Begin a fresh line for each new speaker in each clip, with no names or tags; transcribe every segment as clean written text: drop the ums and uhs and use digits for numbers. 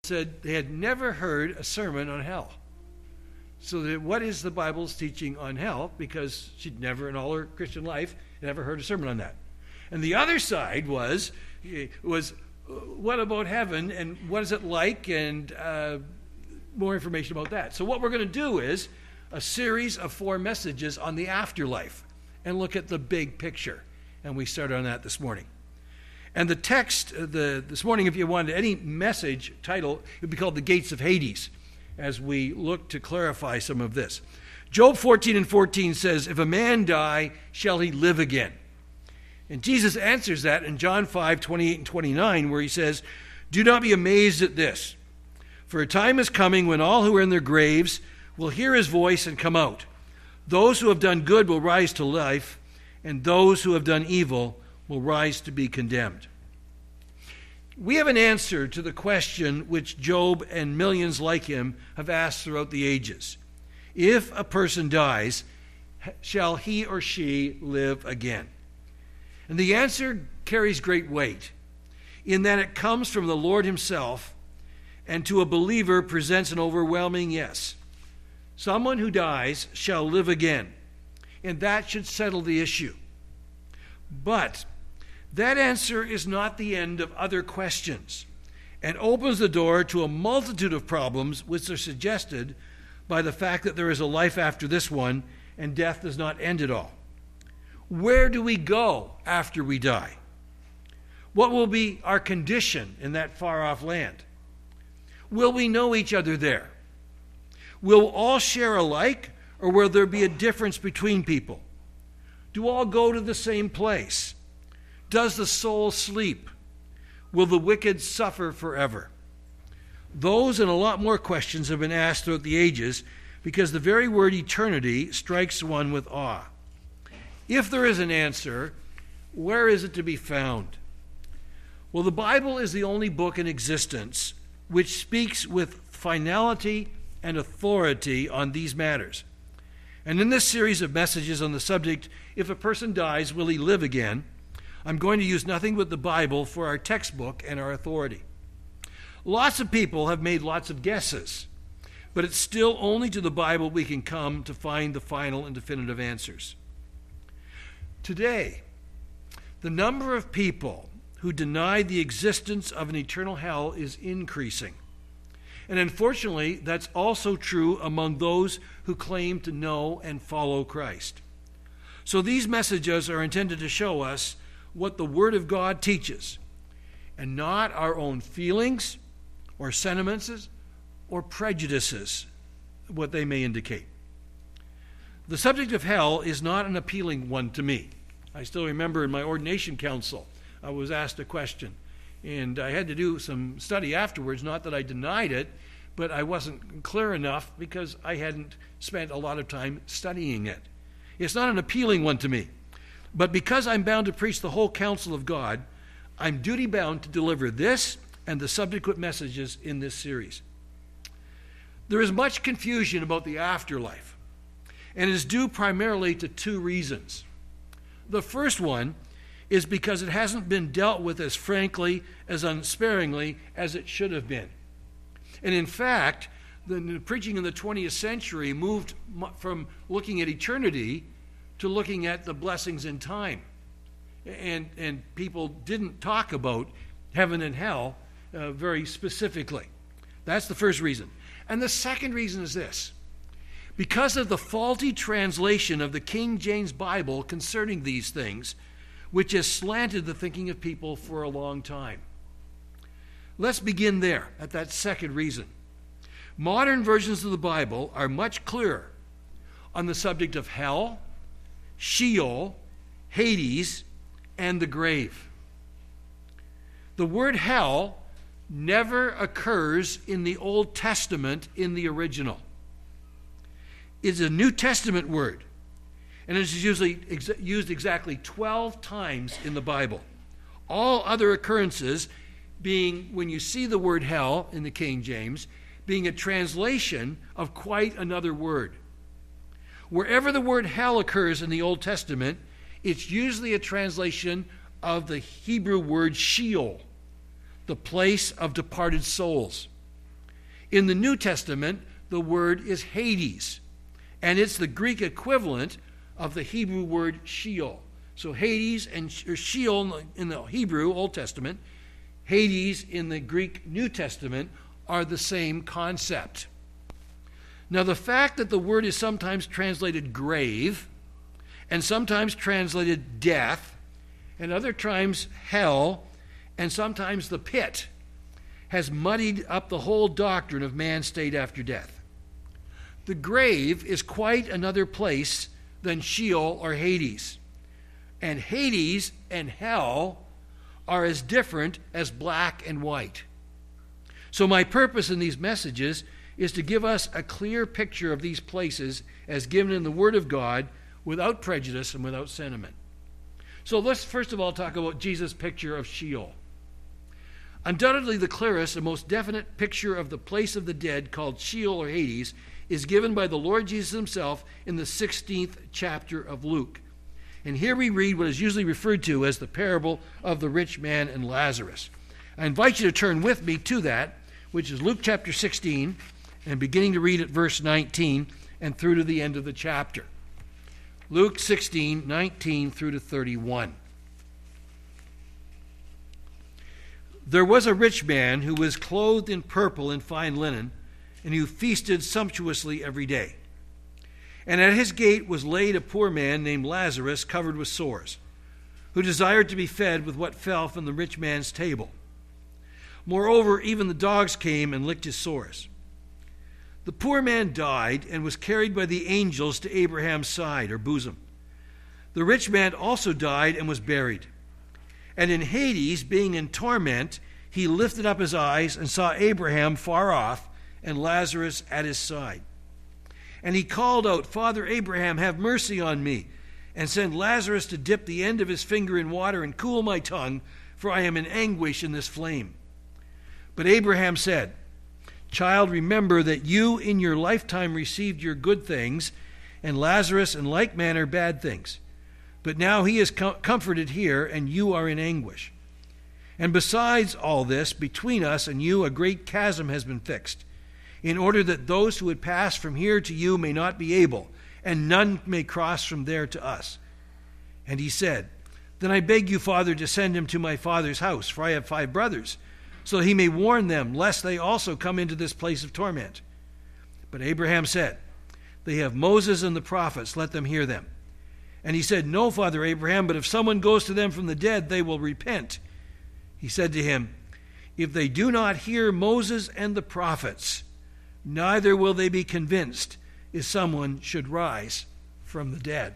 said they had never heard a sermon on hell. So what is the Bible's teaching on hell? Because she'd never in all her Christian life never heard a sermon on that. And the other side was what about heaven and what is it like, and more information about that. So what we're going to do is a series of 4 messages on the afterlife and look at the big picture. And we started on that this morning. And the text this morning, if you wanted any message title, it would be called The Gates of Hades, as we look to clarify some of this. Job 14:14 says, "If a man die, shall he live again?" And Jesus answers that in John 5:28 and 29, where he says, "Do not be amazed at this, for a time is coming when all who are in their graves will hear his voice and come out. Those who have done good will rise to life, and those who have done evil will rise to be condemned." We have an answer to the question which Job and millions like him have asked throughout the ages. If a person dies, shall he or she live again? And the answer carries great weight, in that it comes from the Lord himself, and to a believer presents an overwhelming yes. Someone who dies shall live again, and that should settle the issue. But that answer is not the end of other questions, and opens the door to a multitude of problems which are suggested by the fact that there is a life after this one, and death does not end it all. Where do we go after we die? What will be our condition in that far-off land? Will we know each other there? Will all share alike, or will there be a difference between people? Do all go to the same place? Does the soul sleep? Will the wicked suffer forever? Those and a lot more questions have been asked throughout the ages, because the very word eternity strikes one with awe. If there is an answer, where is it to be found? Well, the Bible is the only book in existence which speaks with finality and authority on these matters. And in this series of messages on the subject, if a person dies, will he live again? I'm going to use nothing but the Bible for our textbook and our authority. Lots of people have made lots of guesses, but it's still only to the Bible we can come to find the final and definitive answers. Today, the number of people who deny the existence of an eternal hell is increasing. And unfortunately, that's also true among those who claim to know and follow Christ. So these messages are intended to show us what the Word of God teaches, and not our own feelings or sentiments or prejudices, what they may indicate. The subject of hell is not an appealing one to me. I still remember in my ordination council, I was asked a question, and I had to do some study afterwards, not that I denied it, but I wasn't clear enough because I hadn't spent a lot of time studying it. It's not an appealing one to me. But because I'm bound to preach the whole counsel of God, I'm duty-bound to deliver this and the subsequent messages in this series. There is much confusion about the afterlife, and it is due primarily to 2 reasons. The first one is because it hasn't been dealt with as frankly, as unsparingly as it should have been. And in fact, the preaching in the 20th century moved from looking at eternity to looking at the blessings in time. And people didn't talk about heaven and hell very specifically. That's the first reason. And the second reason is this. Because of the faulty translation of the King James Bible concerning these things, which has slanted the thinking of people for a long time. Let's begin there, at that second reason. Modern versions of the Bible are much clearer on the subject of hell, Sheol, Hades, and the grave. The word hell never occurs in the Old Testament in the original. It's a New Testament word, and it is usually used exactly 12 times in the Bible. All other occurrences being, when you see the word hell in the King James, being a translation of quite another word. Wherever the word hell occurs in the Old Testament, it's usually a translation of the Hebrew word Sheol, the place of departed souls. In the New Testament, the word is Hades, and it's the Greek equivalent of the Hebrew word Sheol. So Hades and Sheol in the Hebrew Old Testament, Hades in the Greek New Testament are the same concept. Now, the fact that the word is sometimes translated grave and sometimes translated death and other times hell and sometimes the pit has muddied up the whole doctrine of man's state after death. The grave is quite another place than Sheol or Hades. And Hades and hell are as different as black and white. So my purpose in these messages is to give us a clear picture of these places as given in the Word of God without prejudice and without sentiment. So let's first of all talk about Jesus' picture of Sheol. Undoubtedly the clearest and most definite picture of the place of the dead called Sheol or Hades is given by the Lord Jesus himself in the 16th chapter of Luke. And here we read what is usually referred to as the parable of the rich man and Lazarus. I invite you to turn with me to that, which is Luke chapter 16, and beginning to read at verse 19 and through to the end of the chapter. Luke 16, 19 through to 31. There was a rich man who was clothed in purple and fine linen, and who feasted sumptuously every day. And at his gate was laid a poor man named Lazarus, covered with sores, who desired to be fed with what fell from the rich man's table. Moreover, even the dogs came and licked his sores. The poor man died and was carried by the angels to Abraham's side, or bosom. The rich man also died and was buried. And in Hades, being in torment, he lifted up his eyes and saw Abraham far off and Lazarus at his side. And he called out, Father Abraham, have mercy on me, and send Lazarus to dip the end of his finger in water and cool my tongue, for I am in anguish in this flame. But Abraham said, Child, remember that you in your lifetime received your good things, and Lazarus in like manner bad things. But now he is comforted here, and you are in anguish. And besides all this, between us and you a great chasm has been fixed, in order that those who would pass from here to you may not be able, and none may cross from there to us. And he said, Then I beg you, Father, to send him to my father's house, for I have 5 brothers, so that he may warn them, lest they also come into this place of torment. But Abraham said, They have Moses and the prophets, let them hear them. And he said, No, Father Abraham, but if someone goes to them from the dead, they will repent. He said to him, If they do not hear Moses and the prophets, neither will they be convinced if someone should rise from the dead.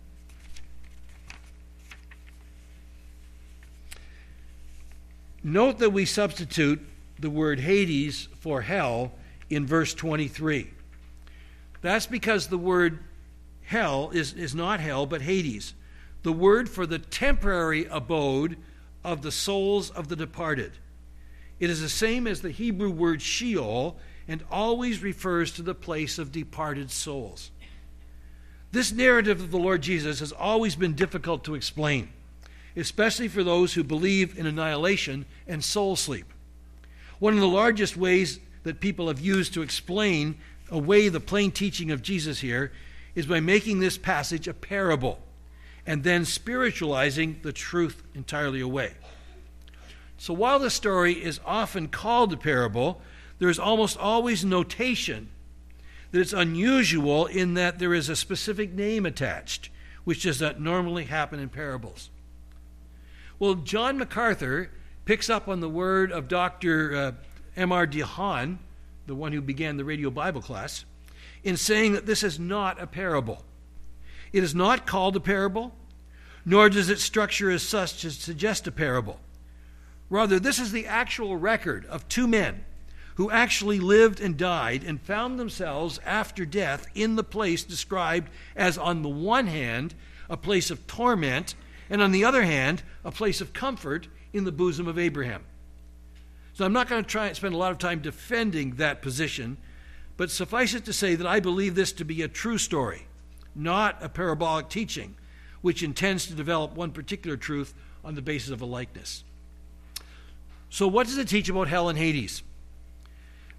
Note that we substitute the word Hades for hell in verse 23. That's because the word hell is not hell, but Hades, the word for the temporary abode of the souls of the departed. It is the same as the Hebrew word Sheol, and always refers to the place of departed souls. This narrative of the Lord Jesus has always been difficult to explain, especially for those who believe in annihilation and soul sleep. One of the largest ways that people have used to explain away the plain teaching of Jesus here is by making this passage a parable and then spiritualizing the truth entirely away. So while the story is often called a parable, there is almost always notation that it's unusual in that there is a specific name attached, which does not normally happen in parables. Well, John MacArthur picks up on the word of Dr. M.R. DeHaan, the one who began the radio Bible class, in saying that this is not a parable. It is not called a parable, nor does its structure as such to suggest a parable. Rather, this is the actual record of 2 men who actually lived and died and found themselves after death in the place described as, on the one hand, a place of torment, and on the other hand, a place of comfort in the bosom of Abraham. So I'm not going to try and spend a lot of time defending that position, but suffice it to say that I believe this to be a true story, not a parabolic teaching, which intends to develop one particular truth on the basis of a likeness. So what does it teach about hell and Hades?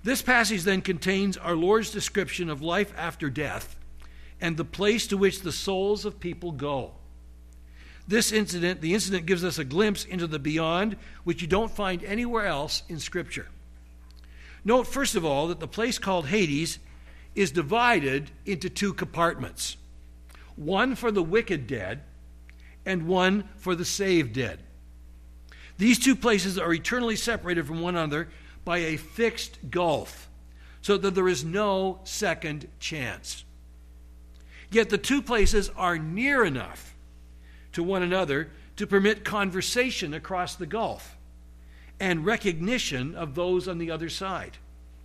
This passage then contains our Lord's description of life after death and the place to which the souls of people go. The incident gives us a glimpse into the beyond, which you don't find anywhere else in Scripture. Note, first of all, that the place called Hades is divided into two compartments, one for the wicked dead and one for the saved dead. These two places are eternally separated from one another by a fixed gulf, so that there is no second chance. Yet the two places are near enough to one another to permit conversation across the gulf and recognition of those on the other side.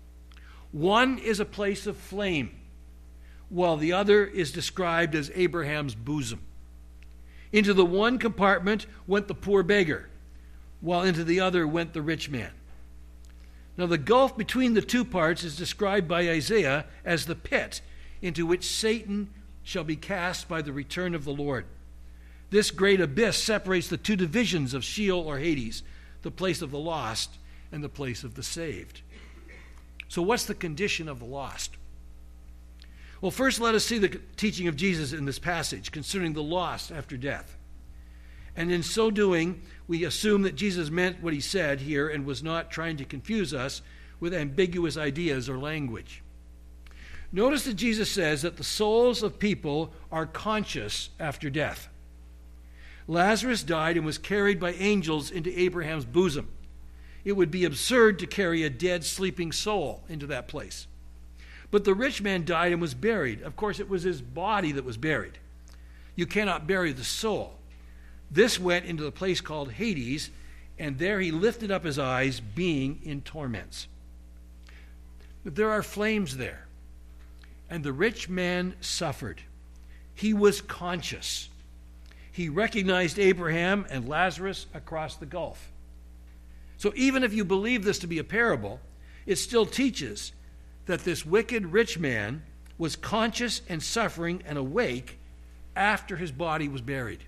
One is a place of flame, while the other is described as Abraham's bosom. Into the one compartment went the poor beggar, while into the other went the rich man. Now, the gulf between the two parts is described by Isaiah as the pit into which Satan shall be cast by the return of the Lord. This great abyss separates the two divisions of Sheol or Hades, the place of the lost and the place of the saved. So what's the condition of the lost? Well, first let us see the teaching of Jesus in this passage concerning the lost after death. And in so doing, we assume that Jesus meant what he said here and was not trying to confuse us with ambiguous ideas or language. Notice that Jesus says that the souls of people are conscious after death. Lazarus died and was carried by angels into Abraham's bosom. It would be absurd to carry a dead, sleeping soul into that place. But the rich man died and was buried. Of course, it was his body that was buried. You cannot bury the soul. This went into the place called Hades, and there he lifted up his eyes, being in torments. But there are flames there. And the rich man suffered. He was conscious. He recognized Abraham and Lazarus across the gulf. So even if you believe this to be a parable, it still teaches that this wicked rich man was conscious and suffering and awake after his body was buried.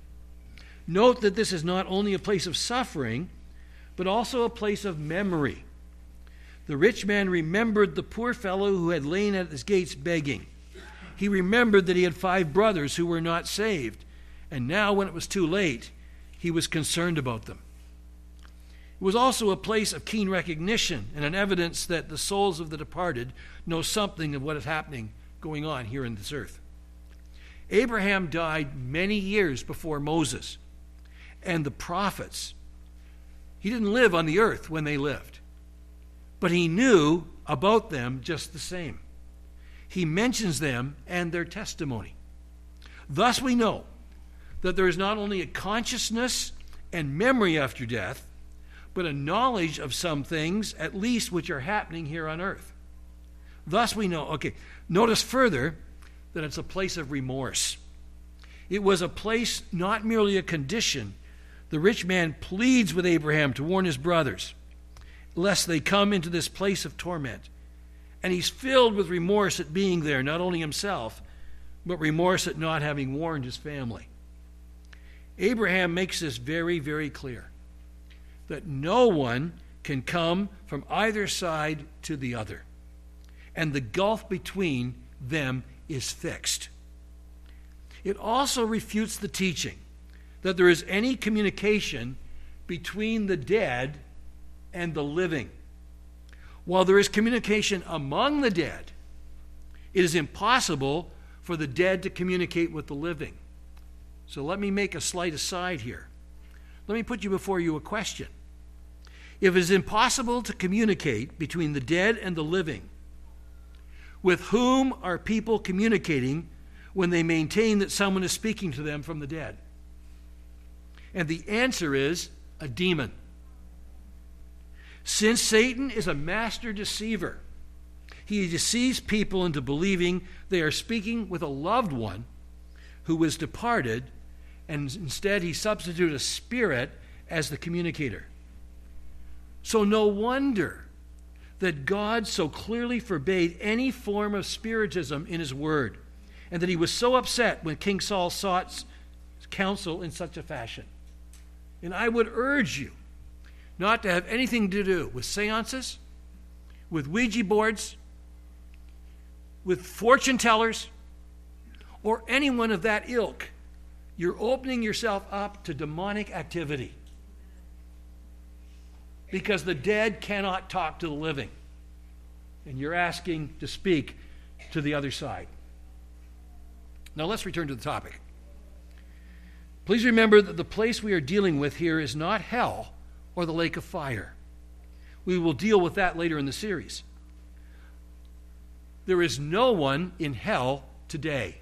Note that this is not only a place of suffering, but also a place of memory. The rich man remembered the poor fellow who had lain at his gates begging. He remembered that he had 5 brothers who were not saved, and now when it was too late, he was concerned about them. It was also a place of keen recognition and an evidence that the souls of the departed know something of what is happening going on here in this earth. Abraham died many years before Moses and the prophets. He didn't live on the earth when they lived, but he knew about them just the same. He mentions them and their testimony. Thus we know that there is not only a consciousness and memory after death, but a knowledge of some things, at least, which are happening here on earth. Thus we know, notice further that it's a place of remorse. It was a place, not merely a condition. The rich man pleads with Abraham to warn his brothers, lest they come into this place of torment. And he's filled with remorse at being there, not only himself, but remorse at not having warned his family. Abraham makes this very, very clear, that no one can come from either side to the other, and the gulf between them is fixed. It also refutes the teaching that there is any communication between the dead and the living. While there is communication among the dead, it is impossible for the dead to communicate with the living. So let me make a slight aside here. Let me put before you a question. If it is impossible to communicate between the dead and the living, with whom are people communicating when they maintain that someone is speaking to them from the dead? And the answer is a demon. Since Satan is a master deceiver, he deceives people into believing they are speaking with a loved one who was departed, and instead he substitutes a spirit as the communicator. So no wonder that God so clearly forbade any form of spiritism in his word, and that he was so upset when King Saul sought counsel in such a fashion. And I would urge you not to have anything to do with seances, with Ouija boards, with fortune tellers, or anyone of that ilk, you're opening yourself up to demonic activity. Because the dead cannot talk to the living. And you're asking to speak to the other side. Now let's return to the topic. Please remember that the place we are dealing with here is not hell or the lake of fire. We will deal with that later in the series. There is no one in hell today.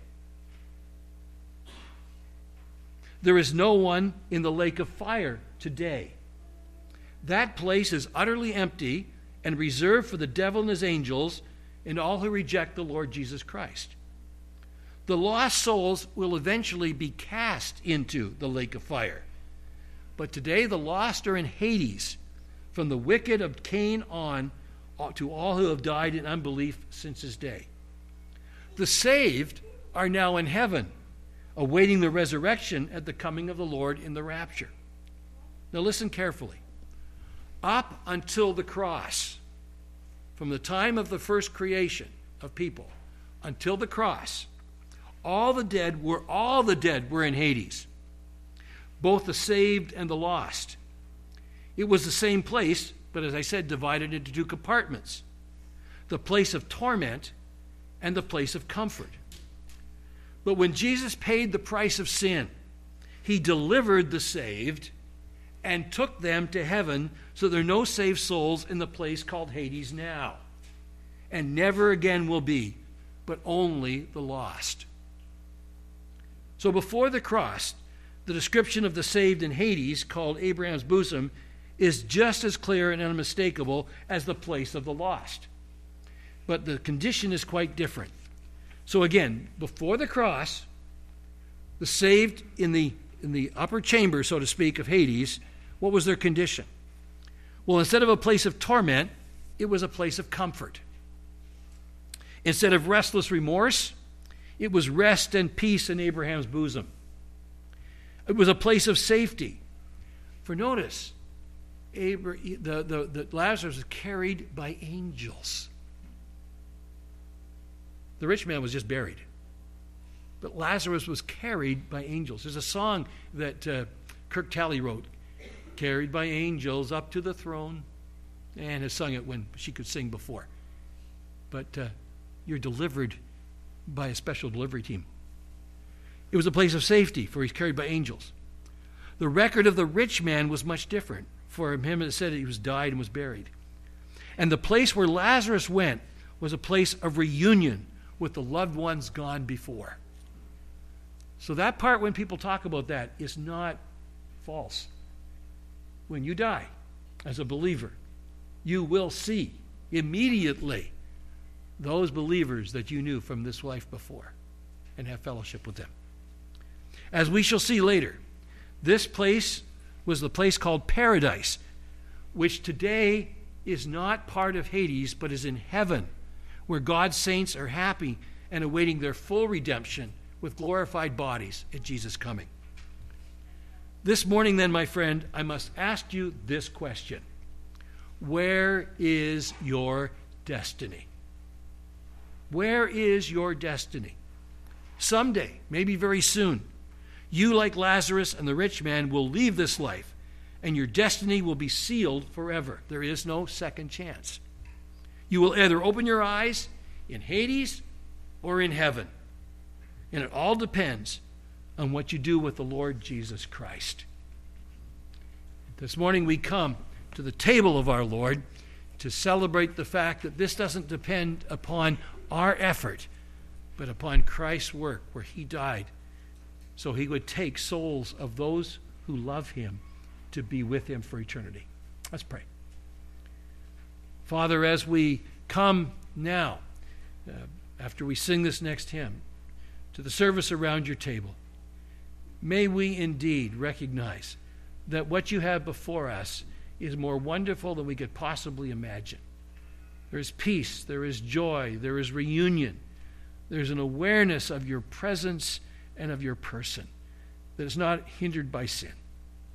There is no one in the lake of fire today. That place is utterly empty and reserved for the devil and his angels and all who reject the Lord Jesus Christ. The lost souls will eventually be cast into the lake of fire. But today the lost are in Hades, from the wicked of Cain on to all who have died in unbelief since his day. The saved are now in heaven, awaiting the resurrection at the coming of the Lord in the rapture. Now listen carefully. Up until the cross, from the time of the first creation of people until the cross, all the dead were in Hades, both the saved and the lost. It was the same place, but as I said, divided into two compartments: the place of torment and the place of comfort. But when Jesus paid the price of sin, he delivered the saved and took them to heaven, so there are no saved souls in the place called Hades now, and never again will be, but only the lost. So before the cross, the description of the saved in Hades, called Abraham's bosom, is just as clear and unmistakable as the place of the lost. But the condition is quite different. So again, before the cross, the saved in the upper chamber, so to speak, of Hades, what was their condition? Well, instead of a place of torment, it was a place of comfort. Instead of restless remorse, it was rest and peace in Abraham's bosom. It was a place of safety. For notice, Lazarus was carried by angels. The rich man was just buried. But Lazarus was carried by angels. There's a song that Kirk Talley wrote, "Carried by angels up to the throne," and has sung it when she could sing before. But you're delivered by a special delivery team. It was a place of safety, for he's carried by angels. The record of the rich man was much different. For him it said he was died and was buried. And the place where Lazarus went was a place of reunion with the loved ones gone before. So that part, when people talk about that, is not false. When you die as a believer, you will see immediately those believers that you knew from this life before and have fellowship with them. As we shall see later, this place was the place called Paradise, which today is not part of Hades, but is in heaven, where God's saints are happy and awaiting their full redemption with glorified bodies at Jesus' coming. This morning, then, my friend, I must ask you this question: where is your destiny? Where is your destiny? Someday, maybe very soon, you, like Lazarus and the rich man, will leave this life, and your destiny will be sealed forever. There is no second chance. You will either open your eyes in Hades or in heaven. And it all depends on what you do with the Lord Jesus Christ. This morning we come to the table of our Lord to celebrate the fact that this doesn't depend upon our effort, but upon Christ's work, where he died so he would take souls of those who love him to be with him for eternity. Let's pray. Father, as we come now, after we sing this next hymn, to the service around your table, may we indeed recognize that what you have before us is more wonderful than we could possibly imagine. There is peace, there is joy, there is reunion, there's an awareness of your presence and of your person that is not hindered by sin.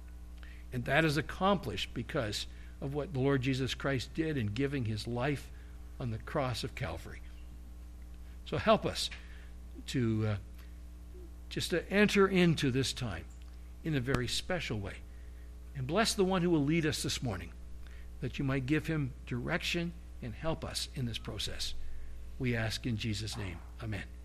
And that is accomplished because of what the Lord Jesus Christ did in giving his life on the cross of Calvary. So help us to just to enter into this time in a very special way. And bless the one who will lead us this morning, that you might give him direction and help us in this process. We ask in Jesus' name. Amen.